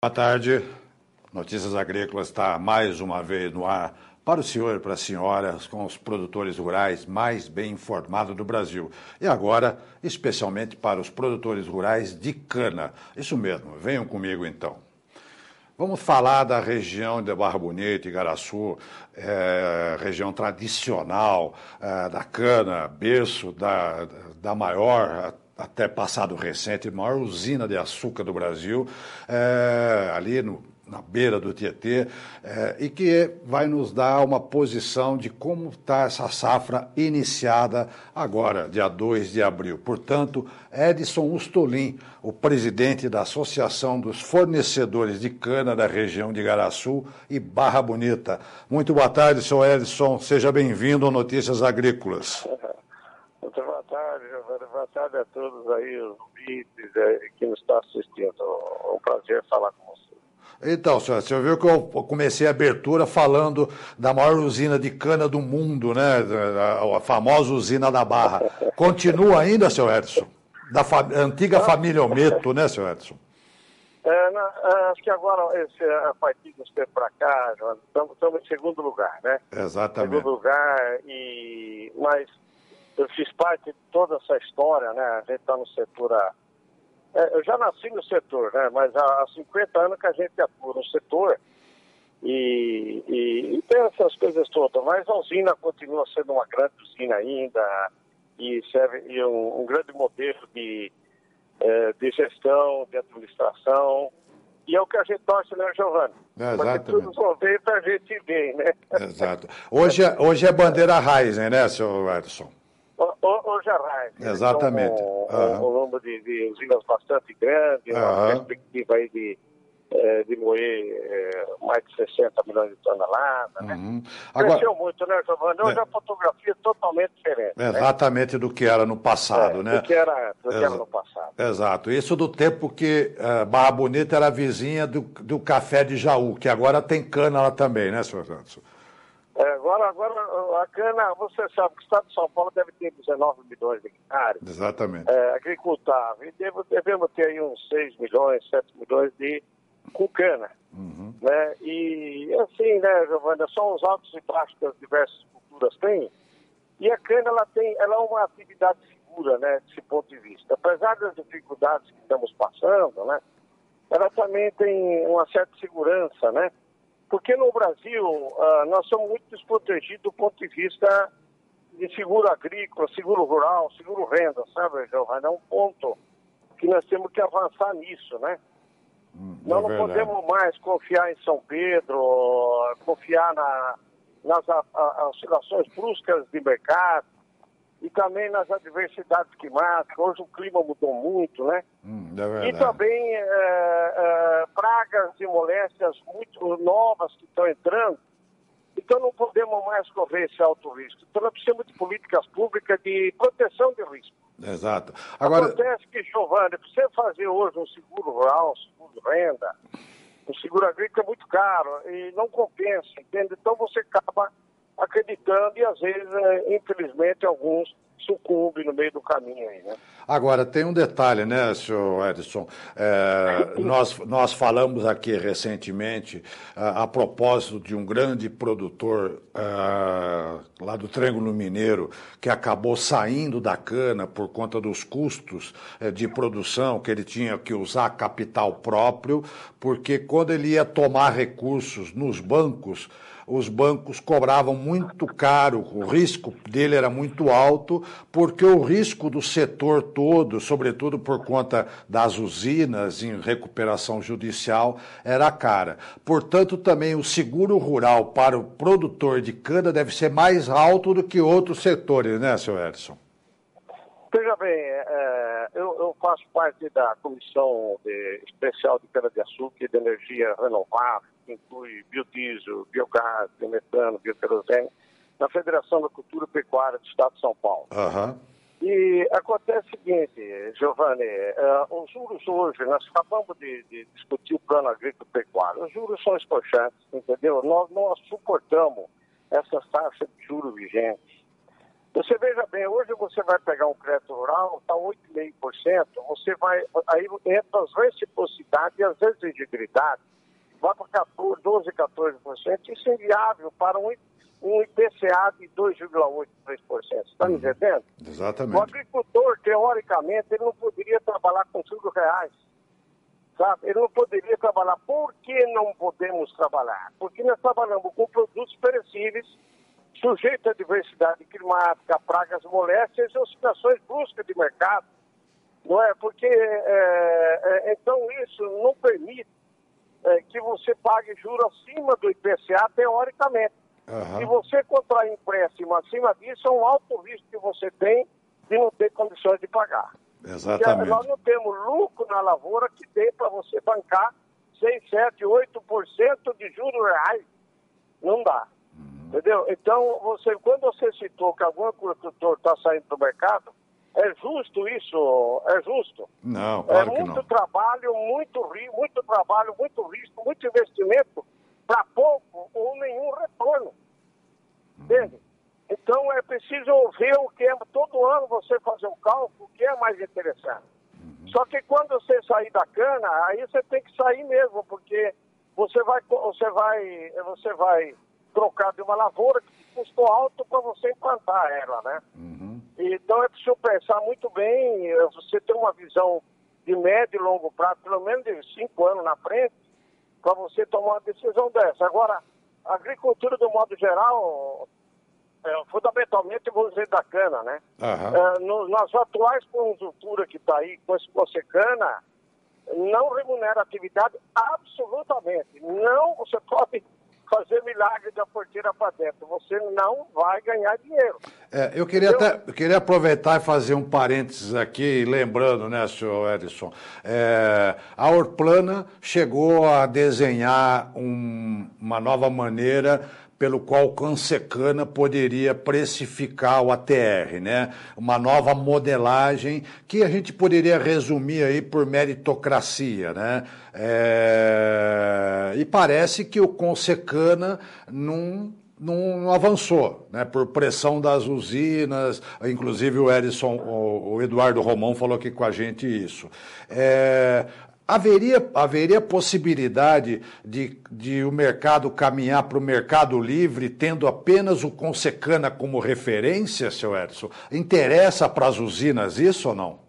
Boa tarde. Notícias Agrícolas está mais uma vez no ar para o senhor e para a senhora, com os produtores rurais mais bem informados do Brasil. E agora, especialmente para os produtores rurais de cana. Isso mesmo, venham comigo então. Vamos falar da região de Barra Bonita, Igaraçu, região tradicional da cana, berço da maior, até passado recente, maior usina de açúcar do Brasil, ali na beira do Tietê, e que vai nos dar uma posição de como está essa safra iniciada agora, dia 2 de abril. Portanto, Edson Ustolin, o presidente da Associação dos Fornecedores de Cana da região de Igaraçu e Barra Bonita. Muito boa tarde, senhor Edson. Seja bem-vindo ao Notícias Agrícolas. Muito boa tarde, Giovanni. Boa tarde a todos aí, os ouvintes que nos estão assistindo. É um prazer falar com você. Então, senhor, você viu que eu comecei a abertura falando da maior usina de cana do mundo, né? A famosa usina da Barra. Continua ainda, senhor Edson? Da antiga família Ometo, né, senhor Edson? Acho que agora, a partir dos tempos para cá, estamos em segundo lugar, né? Exatamente. Segundo lugar, mas eu fiz parte de toda essa história, né? A gente está no setor eu já nasci no setor, né? Mas há 50 anos que a gente atua no setor e tem essas coisas todas. Mas a usina continua sendo uma grande usina ainda e serve um grande modelo de gestão, de administração. E é o que a gente torce, né, Giovanni? Para que tudo a gente vê, né? Exato. Hoje é bandeira Raizen, né, senhor Edson? Hoje a Raizen. Exatamente. Um número de usinas bastante grande, uma perspectiva aí de moer mais de 60 milhões de toneladas, né? Cresceu muito, né, Giovanni? Hoje a fotografia é totalmente diferente. Exatamente, né? Do que era no passado, né? Do que era no passado. Exato. Isso do tempo que Barra Bonita era vizinha do Café de Jaú, que agora tem cana lá também, né, senhor Edson? Agora a cana, você sabe que o estado de São Paulo deve ter 19 milhões de hectares. Exatamente. Agricultável. E devemos ter aí uns 6 milhões, 7 milhões com cana. Né? E assim, né, Giovanna, são os altos e baixos que as diversas culturas têm. E a cana, ela é uma atividade segura, né, desse ponto de vista. Apesar das dificuldades que estamos passando, né, ela também tem uma certa segurança, né? Porque no Brasil, nós somos muito desprotegidos do ponto de vista de seguro agrícola, seguro rural, seguro renda, sabe, Giovanni? É um ponto que nós temos que avançar nisso, né? Nós não podemos mais confiar em São Pedro, confiar nas oscilações bruscas de mercado e também nas adversidades climáticas. Hoje o clima mudou muito, né? E também pragas e moléstias muito novas que estão entrando. Então não podemos mais correr esse alto risco. Então nós precisamos de políticas públicas de proteção de risco. Exato. Acontece que, Giovanni, para você fazer hoje um seguro rural, um seguro renda, um seguro agrícola é muito caro e não compensa, entende? Então você acaba acreditando e às vezes, infelizmente, alguns sucumbem no meio do caminho aí, né? Agora, tem um detalhe, né, senhor Edson? Nós falamos aqui recentemente a propósito de um grande produtor lá do Triângulo Mineiro que acabou saindo da cana por conta dos custos de produção, que ele tinha que usar capital próprio, porque quando ele ia tomar recursos nos bancos, os bancos cobravam muito caro, o risco dele era muito alto, porque o risco do setor todo, sobretudo por conta das usinas em recuperação judicial, era cara. Portanto, também o seguro rural para o produtor de cana deve ser mais alto do que outros setores, né, senhor Edson? Veja bem, eu faço parte da Comissão Especial de Cana-de-Açúcar e de Energia Renovável, que inclui biodiesel, biogás, biometano, bioquerosene, na Federação da Cultura e Pecuária do Estado de São Paulo. E acontece o seguinte, Giovanni, os juros hoje, nós acabamos de discutir o plano agrícola e pecuário, os juros são escorchantes, entendeu? Nós não suportamos essas taxas de juros vigentes. Você veja bem, hoje você vai pegar um crédito rural, está 8,5%, você vai, aí entra as reciprocidades e as exigibilidades, vai para 12, 14%, isso é inviável para um IPCA de 2,8%, 3%. Está me entendendo? Exatamente. O agricultor, teoricamente, ele não poderia trabalhar com R$5, sabe? Ele não poderia trabalhar. Por que não podemos trabalhar? Porque nós trabalhamos com produtos perecíveis, sujeitos à diversidade climática, pragas moléstias e oscilações bruscas de mercado. Não é? Porque, então, isso não permite que você pague juros acima do IPCA, teoricamente. Se você contrair empréstimo acima disso, é um alto risco que você tem de não ter condições de pagar. Exatamente. Porque nós não temos lucro na lavoura que dê para você bancar 6, 7, 8% de juros reais. Não dá. Entendeu? Então, quando você citou que algum agricultor está saindo do mercado, é justo isso? É justo? Não, claro que não. Muito trabalho, muito risco, muito investimento para pouco ou nenhum retorno. Entende? Então é preciso ver o que é, todo ano você fazer um cálculo, o que é mais interessante. Só que quando você sair da cana, aí você tem que sair mesmo, porque você vai trocar de uma lavoura que custou alto para você implantar ela, né? Então é preciso pensar muito bem, você ter uma visão de médio e longo prazo, pelo menos de 5 anos na frente, para você tomar uma decisão dessa. Agora, a agricultura, do modo geral, fundamentalmente, eu vou dizer da cana, né? Nas atuais conjunturas que está aí, com esse Consecana, não remunera a atividade absolutamente. Não, você pode fazer milagre da porteira para dentro. Você não vai ganhar dinheiro. Eu queria aproveitar e fazer um parênteses aqui, lembrando, né, senhor Edson, a Orplana chegou a desenhar uma nova maneira pelo qual o Consecana poderia precificar o ATR, né? Uma nova modelagem que a gente poderia resumir aí por meritocracia, né? E parece que o Consecana não avançou, né? Por pressão das usinas, inclusive o Eduardo Romão falou aqui com a gente isso. Haveria possibilidade de o mercado caminhar para o mercado livre, tendo apenas o Consecana como referência, seu Edson? Interessa para as usinas isso ou não?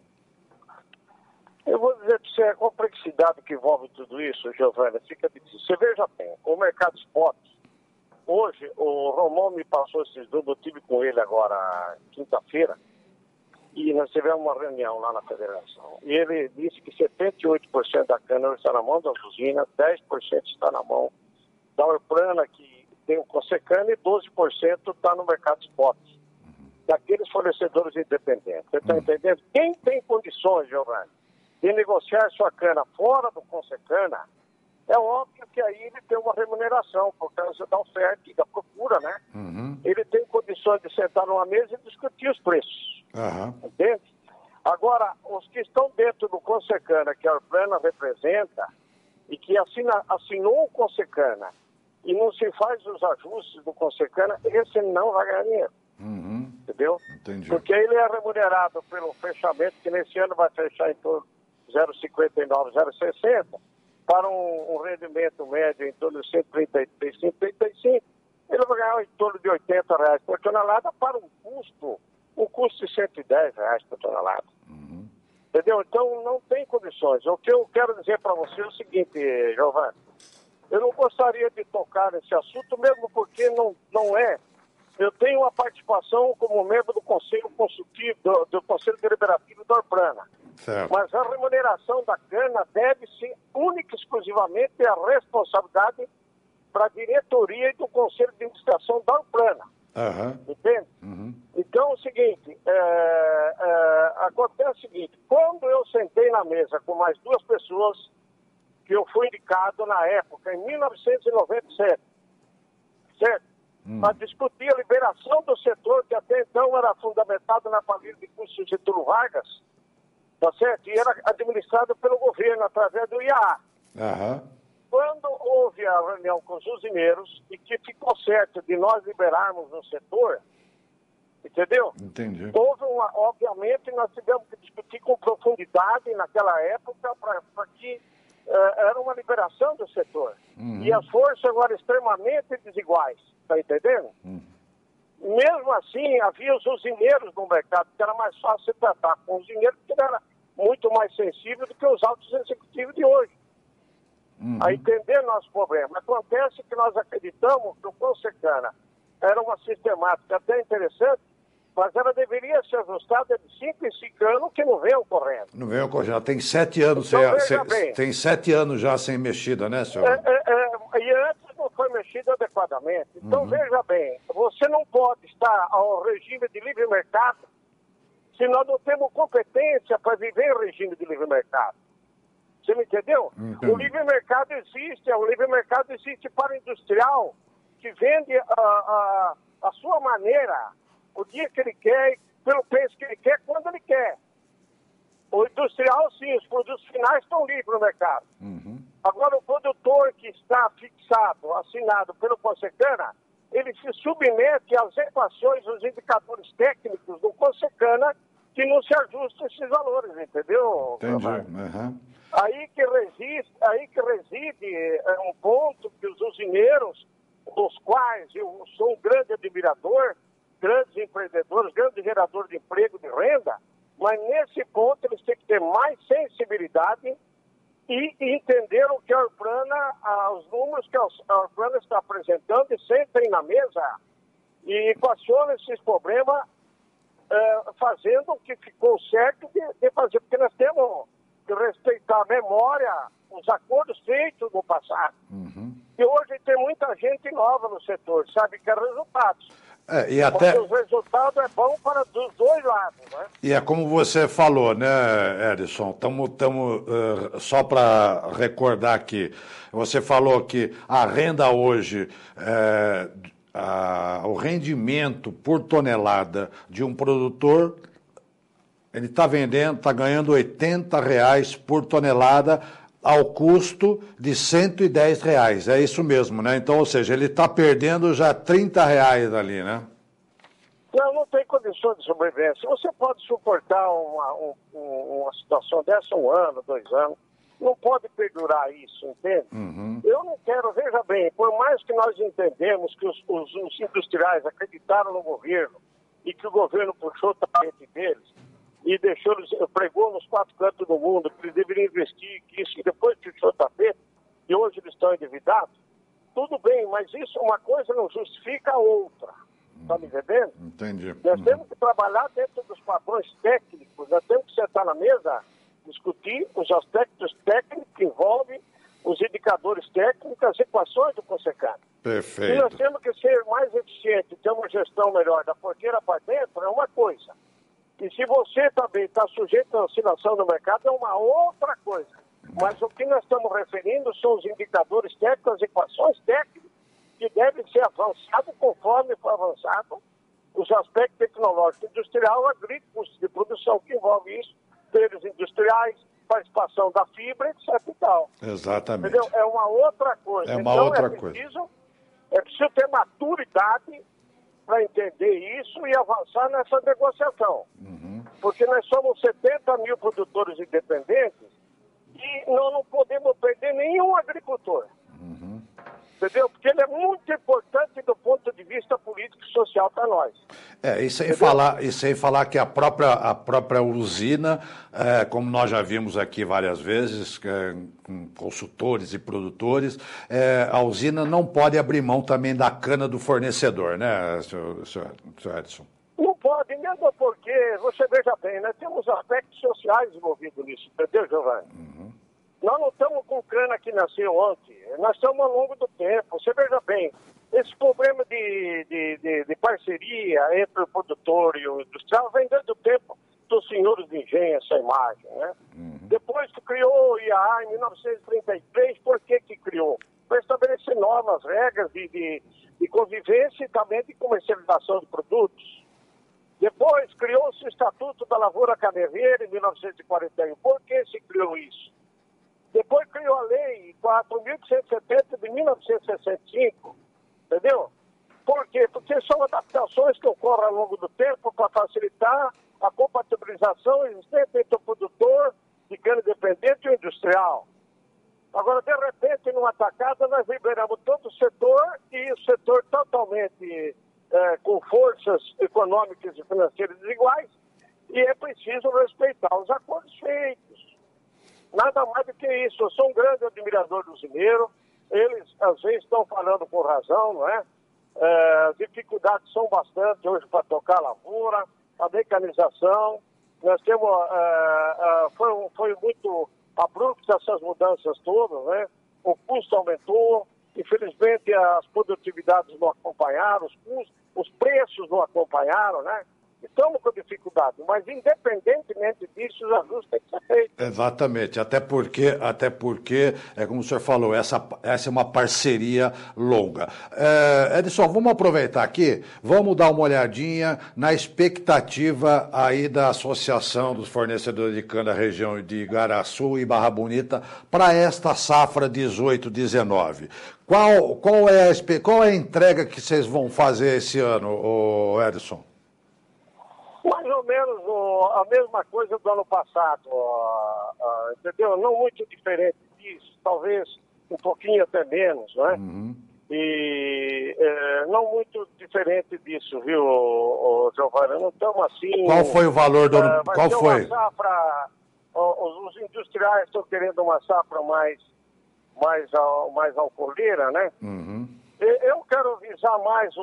Eu vou dizer para você, a complexidade que envolve tudo isso, Giovana, fica difícil. Você veja bem, o mercado spot, hoje, o Romão me passou esses números, eu estive com ele agora quinta-feira, e nós tivemos uma reunião lá na federação. E ele disse que 78% da cana está na mão das usinas, 10% está na mão da Orplana, que tem o Consecana, e 12% está no mercado spot, daqueles fornecedores independentes. Você está entendendo? Quem tem condições, Giovanni, de negociar sua cana fora do Consecana, é óbvio que aí ele tem uma remuneração, por causa da oferta e da procura, né? Ele tem condições de sentar numa mesa e discutir os preços. Entende? Agora, os que estão dentro do Consecana, que a Orplana representa, e que assinou o Consecana, e não se faz os ajustes do Consecana, esse não vai ganhar dinheiro. Entendeu? Entendi. Porque ele é remunerado pelo fechamento, que nesse ano vai fechar em torno de 0,59, 0,60, para um rendimento médio em torno de 133, 135, ele vai ganhar em torno de R$80 por tonelada para um custo de R$110 por tonelada. Entendeu? Então não tem condições. O que eu quero dizer para você é o seguinte, Giovanni, eu não gostaria de tocar nesse assunto, mesmo porque não é. Eu tenho uma participação como membro do Conselho Consultivo, do Conselho Deliberativo da Orplana. Certo. Mas a remuneração da cana deve ser única e exclusivamente a responsabilidade para a diretoria e do Conselho de Administração da Orplana. Entende? Então é o seguinte, acontece o seguinte, quando eu sentei na mesa com mais 2 pessoas, que eu fui indicado na época, em 1997, certo? Para discutir a liberação do setor, que até então era fundamentado na família de curso Getúlio Vargas, tá certo? E era administrado pelo governo, através do IAA. Quando houve a reunião com os usineiros e que ficou certo de nós liberarmos o setor, Entendeu? Entendi. Obviamente, nós tivemos que discutir com profundidade naquela época para que era uma liberação do setor. E as forças eram extremamente desiguais, está entendendo? Mesmo assim, havia os usineiros no mercado, que era mais fácil se tratar com os usineiros, porque era muito mais sensível do que os altos executivos de hoje. A entender nosso problema. Acontece que nós acreditamos que o Consecana era uma sistemática até interessante, mas ela deveria ser ajustada de 5 em 5 anos, que não vem ocorrendo. Não vem ocorrendo, já tem 7 anos, Então, tem 7 anos já sem mexida, né, senhor? E antes não foi mexido adequadamente. Então, veja bem, você não pode estar ao regime de livre mercado se nós não temos competência para viver em regime de livre mercado. Você me entendeu? Entendi. O livre mercado existe para o industrial que vende a sua maneira, o dia que ele quer, pelo preço que ele quer, quando ele quer. O industrial, sim, os produtos finais estão livres no mercado. Agora, o produtor que está fixado, assinado pelo Consecana, ele se submete às equações, aos indicadores técnicos do Consecana, que não se ajustam a esses valores, entendeu? Entendi. Aí que reside um ponto que os usineiros, dos quais eu sou um grande admirador, grandes empreendedores, grandes geradores de emprego, de renda, mas nesse ponto eles têm que ter mais sensibilidade e entender o que a Orprana, os números que a Orprana está apresentando, e sentem na mesa e equacionam esses problemas, fazendo o que ficou certo de fazer, porque nós temos que respeitar a memória, os acordos feitos no passado. E hoje tem muita gente nova no setor, sabe, que é resultados. E até... Porque o resultado é bom para dos dois lados, né? E é como você falou, né, Edson? Só para recordar aqui, você falou que a renda hoje, o rendimento por tonelada de um produtor, ele está ganhando R$80 por tonelada ao custo de R$110. É isso mesmo, né? Então, ou seja, ele está perdendo já R$30 ali, né? Não tem condições de sobrevivência. Você pode suportar uma situação dessa 1 ano, 2 anos. Não pode perdurar isso, entende? Eu não quero, veja bem, por mais que nós entendemos que os industriais acreditaram no governo e que o governo puxou o tapete deles e pregou nos 4 cantos do mundo que eles deveriam investir, que isso, e depois puxou o tapete, e hoje eles estão endividados, tudo bem, mas isso, uma coisa não justifica a outra. Está me entendendo? Entendi. Nós temos que trabalhar dentro dos padrões técnicos, nós temos que sentar na mesa, discutir os aspectos técnicos que envolvem os indicadores técnicos, as equações do Consecana. Perfeito. E nós temos que ser mais eficientes, ter uma gestão melhor da porteira para dentro, é uma coisa. E se você também está sujeito à oscilação do mercado, é uma outra coisa. Mas o que nós estamos referindo são os indicadores técnicos, as equações técnicas, que devem ser avançados conforme for avançado os aspectos tecnológicos, industrial, agrícolas, de produção que envolve isso, feiras industriais, participação da fibra, etc. e tal. Exatamente. Entendeu? É uma outra coisa. É uma outra coisa. É preciso ter maturidade para entender isso e avançar nessa negociação. Porque nós somos 70 mil produtores independentes e nós não podemos perder nenhum agricultor. Entendeu? Porque ele é muito importante do ponto de vista político e social para nós. E sem falar que a própria usina, como nós já vimos aqui várias vezes, com consultores e produtores, a usina não pode abrir mão também da cana do fornecedor, né, senhor Edson? Não pode, mesmo porque, você veja bem, nós temos aspectos sociais envolvidos nisso, entendeu, Giovanni? Nós não estamos com cana que nasceu ontem, nós estamos ao longo do tempo. Você veja bem, esse problema de parceria entre o produtor e o industrial vem desde o tempo dos senhores de engenho, essa imagem, né? Depois que criou o IAA em 1933, por que criou? Para estabelecer novas regras de convivência e também de comercialização de produtos. Depois criou-se o Estatuto da Lavoura Carneveira em 1941. Por que se criou isso? Depois criou a Lei 4.170 de 1965, entendeu? Por quê? Porque são adaptações que ocorrem ao longo do tempo para facilitar a compatibilização existente entre o produtor de cana independente e o industrial. Agora, de repente, numa tacada, nós liberamos todo o setor e o setor totalmente com forças econômicas e financeiras desiguais, e é preciso respeitar os acordos feitos. Nada mais do que isso. Eu sou um grande admirador do Zimeiro. Eles, às vezes, estão falando com razão, não é? As dificuldades são bastante hoje para tocar a lavoura, a mecanização. Nós temos, foi muito abrupta essas mudanças todas, né? O custo aumentou, infelizmente as produtividades não acompanharam, os preços não acompanharam, né? Estamos com dificuldade, mas independentemente disso, os ajustes têm que ser feitos. Exatamente, até porque, é como o senhor falou, essa é uma parceria longa. Edson, vamos aproveitar aqui, vamos dar uma olhadinha na expectativa aí da Associação dos Fornecedores de Cana da região de Igaraçu e Barra Bonita para esta safra 18-19. Qual é a entrega que vocês vão fazer esse ano, Edson? Mais ou menos a mesma coisa do ano passado, entendeu? Não muito diferente disso, talvez um pouquinho até menos, né? Uhum. E não muito diferente disso, viu, Giovanni? Não estamos assim... Qual foi o valor do ano? Qual foi? Uma safra, os industriais estão querendo uma safra mais alcooleira, né? Uhum. Eu quero visar mais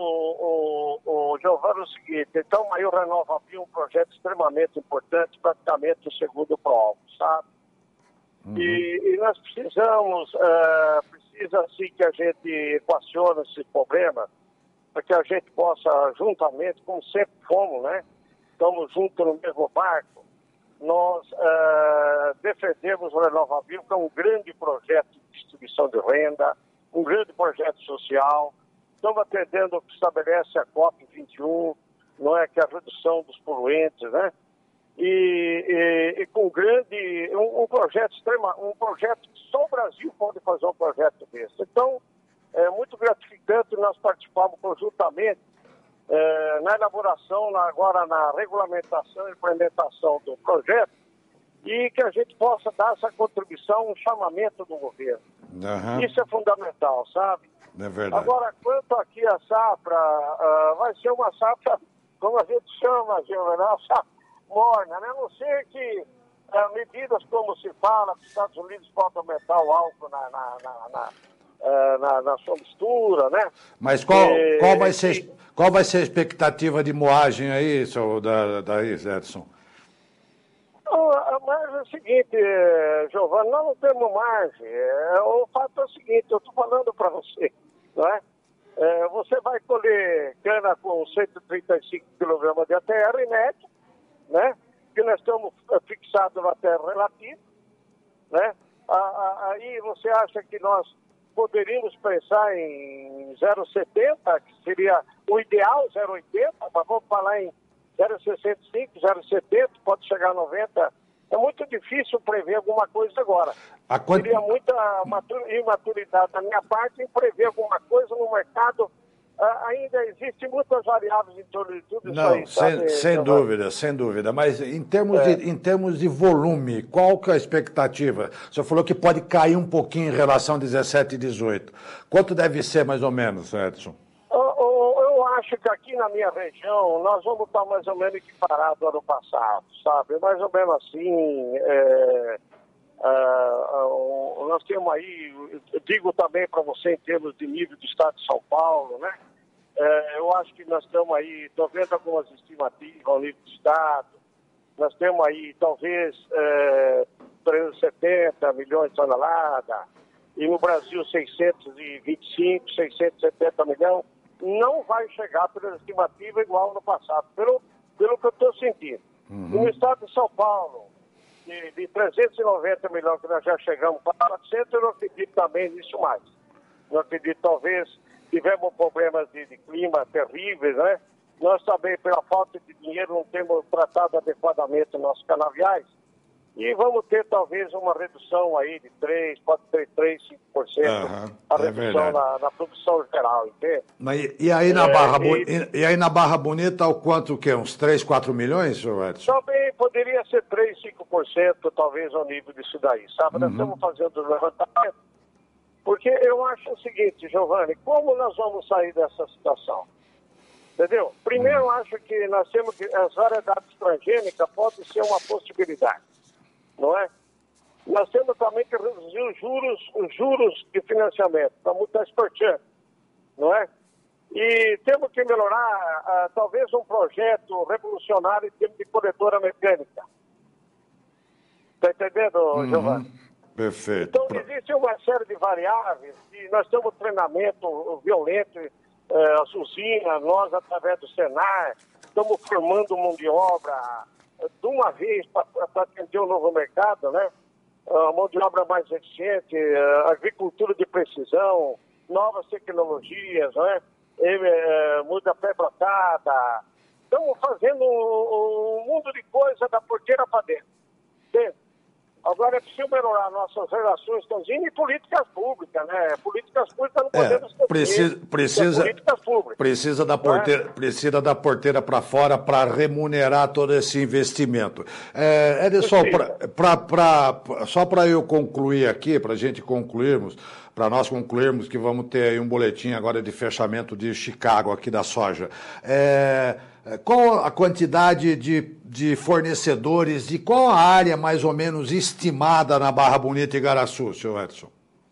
o Giovanni o seguinte, então a RenovaBio é um projeto extremamente importante, praticamente o segundo prova, sabe? Uhum. E nós precisamos, precisa sim que a gente equacione esse problema, para que a gente possa, juntamente, como sempre fomos, né? Estamos juntos no mesmo barco, nós defendemos o RenovaBio, que é um grande projeto de distribuição de renda, um grande projeto social. Estamos atendendo o que estabelece a COP21, não é, que é a redução dos poluentes, né? E com um projeto um projeto que só o Brasil pode fazer um projeto desse. Então, é muito gratificante nós participamos conjuntamente na elaboração, agora na regulamentação e implementação do projeto, e que a gente possa dar essa contribuição, um chamamento do governo. Uhum. Isso é fundamental, sabe? É verdade. Agora, quanto aqui a safra, vai ser uma safra, como a gente chama, uma safra morna, né? A não ser que medidas como se fala, que os Estados Unidos podem aumentar o álcool na sua mistura, né? Mas qual vai ser a expectativa de moagem aí, Edson? Mas é o seguinte, Giovanni, nós não temos margem. O fato é o seguinte, eu estou falando para você, não é? Você vai colher cana com 135 kg de ATR média, né? Que nós estamos fixados na terra relativa, né? Aí você acha que nós poderíamos pensar em 0,70, que seria o ideal, 0,80, mas vamos falar em 0,65, 0,70, pode chegar a 90. É muito difícil prever alguma coisa agora. Seria muita imaturidade da minha parte em prever alguma coisa no mercado. Ainda existem muitas variáveis em torno de tudo isso aí. Sem dúvida. Mas em termos de volume, qual que é a expectativa? O senhor falou que pode cair um pouquinho em relação a 17 e 18. Quanto deve ser mais ou menos, Edson? Eu acho que aqui na minha região nós vamos estar mais ou menos equiparados do ano passado, sabe? Mais ou menos assim, nós temos aí, eu digo também para você em termos de nível do estado de São Paulo, né? Eu acho que nós estamos aí, estou vendo algumas estimativas ao nível do estado, nós temos aí talvez 370 milhões de toneladas, e no Brasil 625, 670 milhões. Não vai chegar pela estimativa igual no passado, pelo que eu estou sentindo. Uhum. No estado de São Paulo, de 390 milhões que nós já chegamos para 400, eu não acredito também nisso mais. Não acredito, talvez, tivemos problemas de clima terríveis, né? Nós também, pela falta de dinheiro, não temos tratado adequadamente nossos canaviais. E vamos ter talvez uma redução aí de 3, pode ter 3, 5% a redução na produção geral, entende? E aí na Barra Bonita, o quanto que é? Uns 3, 4 milhões, senhor Edson? Também poderia ser 3, 5%, talvez, ao nível disso daí, sabe? Nós estamos fazendo o levantamento, porque eu acho o seguinte, Giovanni, como nós vamos sair dessa situação? Entendeu? Primeiro, eu acho que nós temos que as variedades transgênicas podem ser uma possibilidade, não é? Nós temos também que reduzir os juros de financiamento, está muito exportando, não é? E temos que melhorar, talvez, um projeto revolucionário em termos de colhedora mecânica. Está entendendo, Giovanni? Perfeito. Então, existe uma série de variáveis e nós temos treinamento violento, as usinas, nós, através do Senar, estamos formando mão de obra de uma vez para atender o novo mercado, né? A mão de obra mais eficiente, agricultura de precisão, novas tecnologias, né? Muda pré-brotada. Estamos fazendo um mundo de coisa da porteira para dentro. Entende? Agora é preciso melhorar nossas relações com as e políticas públicas, né? Políticas públicas não podemos políticas públicas. Precisa da porteira para fora para remunerar todo esse investimento. Edson, só para eu concluir aqui, para a gente concluirmos, para nós concluirmos que vamos ter aí um boletim agora de fechamento de Chicago aqui da soja. Qual a quantidade de fornecedores e qual a área mais ou menos estimada na Barra Bonita e Igaraçu, senhor Edson?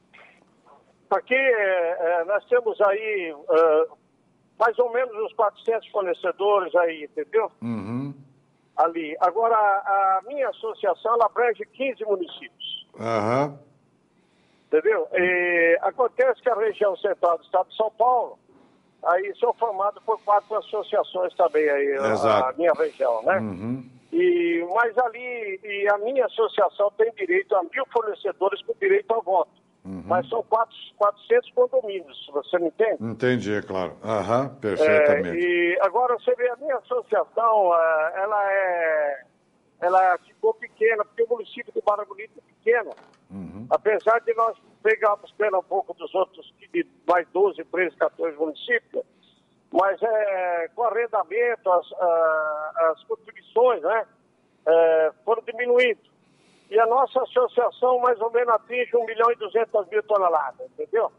Aqui nós temos aí mais ou menos uns 400 fornecedores aí, entendeu? Ali. Agora, a minha associação, ela abrange 15 municípios. Entendeu? Acontece que a região central do estado de São Paulo, aí sou formado por 4 associações também aí, a minha região, né? Mas ali, a minha associação tem direito a 1.000 fornecedores com direito ao voto. Mas são 400 condomínios, você me entende? Entendi, claro. Perfeitamente. E agora você vê, a minha associação, ela ficou pequena, porque o município de Barra Bonita é pequeno. Apesar de nós pegarmos pena um pouco dos outros, de mais 12, 13, 14 municípios, mas com arrendamento, as contribuições, né, foram diminuindo. E a nossa associação mais ou menos atinge 1.200.000 toneladas, entendeu?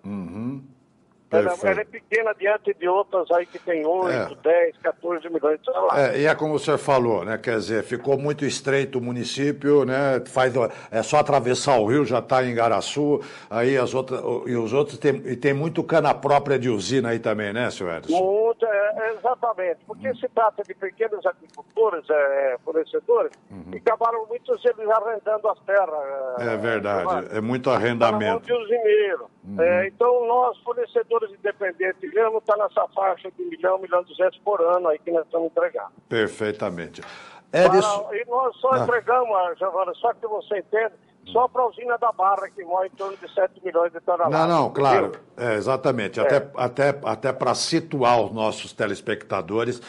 Ela é pequena diante de outras aí que tem 8, 10, 14 milhões de toneladas. E é como o senhor falou, né? Quer dizer, ficou muito estreito o município, né? É só atravessar o rio, já está em Igaraçu, aí os outros tem muito cana própria de usina aí também, né, senhor Edson? Muito, exatamente, porque se trata de pequenos agricultores, fornecedores, e acabaram muitos eles arrendando as terras. É verdade, é muito arrendamento. De usineiro. Então, nós, fornecedores independentes, mesmo está nessa faixa de 1 milhão, 1.200.000 por ano aí que nós estamos entregando. Perfeitamente. E nós só entregamos, Giovana, só que você entende, só para a usina da Barra, que mora em torno de 7 milhões de toneladas. Não, claro, exatamente. Até para situar os nossos telespectadores,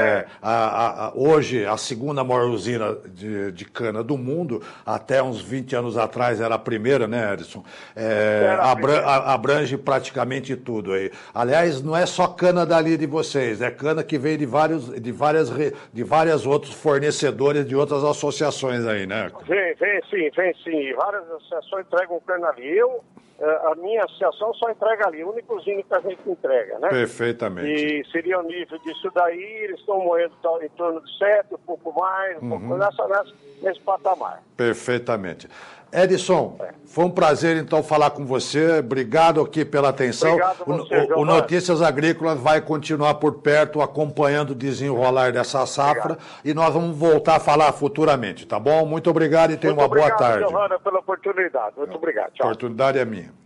hoje a segunda maior usina de cana do mundo, até uns 20 anos atrás era a primeira, né, Edson? Abrange praticamente tudo aí. Aliás, não é só cana dali de vocês, é cana que vem de vários outros fornecedores de outras associações aí, né? Vem sim. Várias associações entregam cana ali. A minha associação só entrega ali, o único usina que a gente entrega, né? Perfeitamente. E seria o nível disso daí, eles estão moendo em torno de 7, um pouco mais, um pouco nesse patamar. Perfeitamente. Edson, foi um prazer então falar com você, obrigado aqui pela atenção. Obrigado você, o Notícias Agrícolas vai continuar por perto, acompanhando o desenrolar dessa safra, e nós vamos voltar a falar futuramente, tá bom? Muito obrigado e tenha uma boa tarde. Muito obrigado, Giovana, pela oportunidade. Muito obrigado. Tchau. A oportunidade é minha.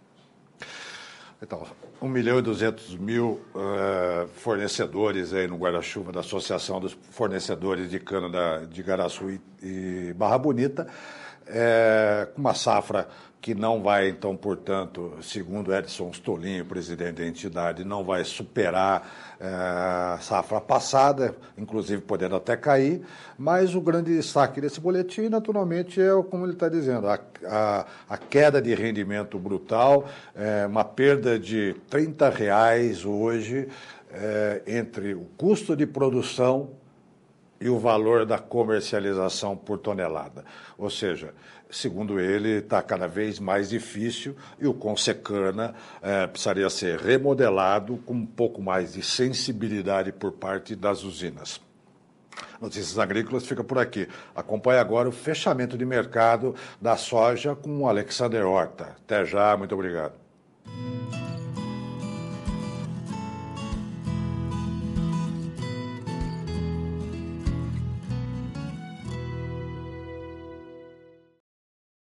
Então, 1.200.000 fornecedores aí no guarda-chuva da Associação dos Fornecedores de Cana de Igaraçu e Barra Bonita. com uma safra que não vai, então, portanto, segundo Edson Stolinho, presidente da entidade, não vai superar a safra passada, inclusive podendo até cair, mas o grande destaque desse boletim, naturalmente, é como ele está dizendo, a queda de rendimento brutal, uma perda de R$ 30 hoje entre o custo de produção e o valor da comercialização por tonelada. Ou seja, segundo ele, está cada vez mais difícil e o Consecana precisaria ser remodelado com um pouco mais de sensibilidade por parte das usinas. Notícias Agrícolas fica por aqui. Acompanhe agora o fechamento de mercado da soja com o Alexander Horta. Até já, muito obrigado.